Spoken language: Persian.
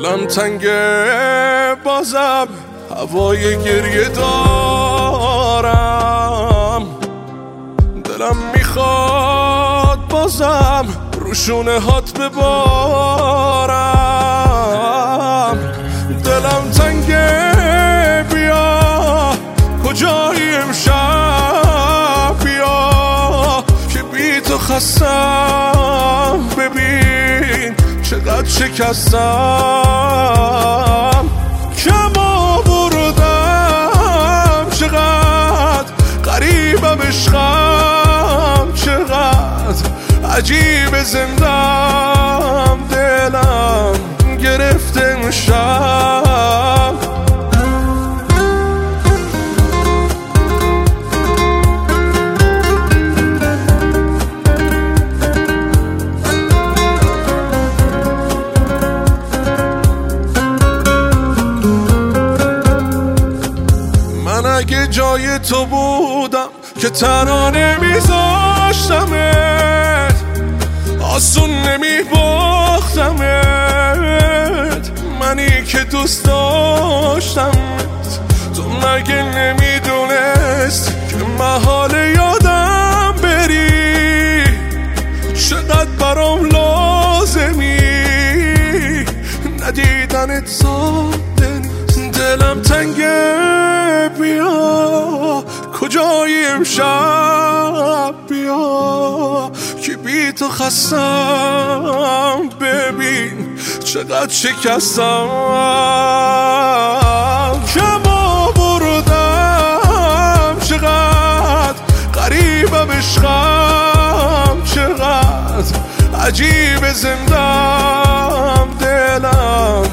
دلم تنگه بازم هوای گریه دارم، دلم میخواد بازم روشونه هات ببارم. دلم تنگه بیا کجایی امشب، بیا که بی تو خستم، ببین چقدر شکستم، کم آوردم، چقدر غریبم عشقم، چقدر عجیب زندم، دلم گرفته امشب. من اگه جای تو بودم که تنها نمیذاشتمت، آسون نمیباختمت، منی که دوست داشتمت. تو مگه نمیدونست که محال یادم بری، چقدر برام لازمی ندیدنت ساده نیست. دلم تنگه بیا کجایی امشب، بیا که بی تو خستم، ببین چقدر شکستم، کم آوردم، چقدر غریبم عشقم، چقدر عجیب زندم، دلم